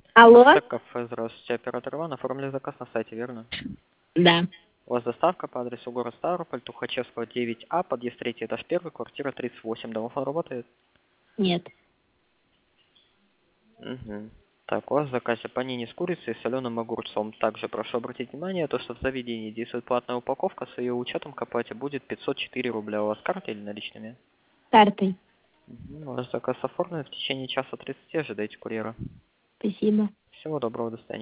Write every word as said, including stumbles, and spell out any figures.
Алло? Это кафе, здравствуйте, оператор Иван, оформили заказ на сайте, верно? Да. У вас доставка по адресу город Ставрополь, Тухачевского, девять А, подъезд третий, этаж первый, квартира тридцать восемь. Домофон работает? Нет. Угу. Так, у вас в заказе панини с курицей и соленым огурцом. Также прошу обратить внимание, то, что в заведении действует платная упаковка, с ее учетом к оплате будет пятьсот четыре рубля. У вас картой или наличными? Картой. Угу. Ваш заказ оформлен, в течение часа тридцати ожидайте курьера. Спасибо. Всего доброго, до свидания.